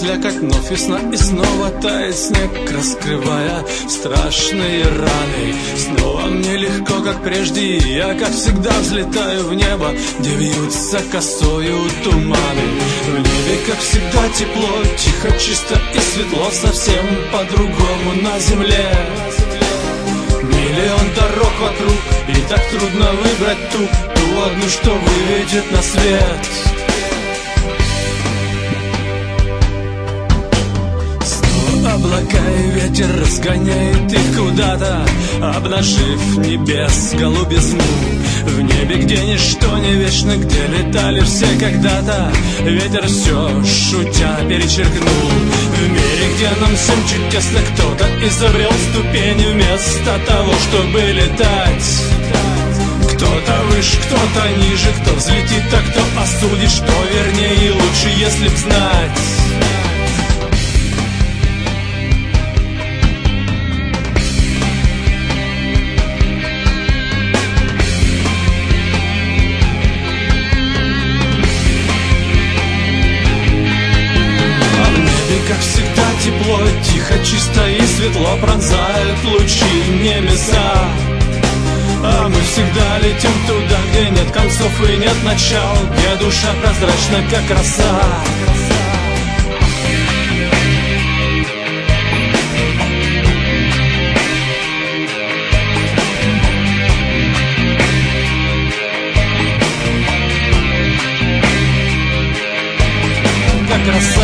слякоть, вновь весна и снова тает снег, раскрывая страшные раны. Снова мне легко, как прежде, и я, как всегда, взлетаю в небо, где вьются косою туманы. В небе, как всегда, тепло, тихо, чисто и светло, совсем по-другому на земле. Миллион дорог вокруг, и так трудно выбрать ту одну, что выведет на свет. Снова облака и ветер разгоняет их куда-то, обнажив небес голубизну. В небе, где ничто не вечно, где летали все когда-то, ветер все, шутя, перечеркнул. В мире, где нам всем чуть тесно, кто-то изобрел ступени вместо того, чтобы летать. Кто-то выше, кто-то ниже, кто взлетит, а кто осудит, что вернее и лучше, если б знать. Как всегда тепло, тихо, чисто и светло пронзают лучи небеса. А мы всегда летим туда, где нет концов и нет начал, где душа прозрачна, как роса. Как роса.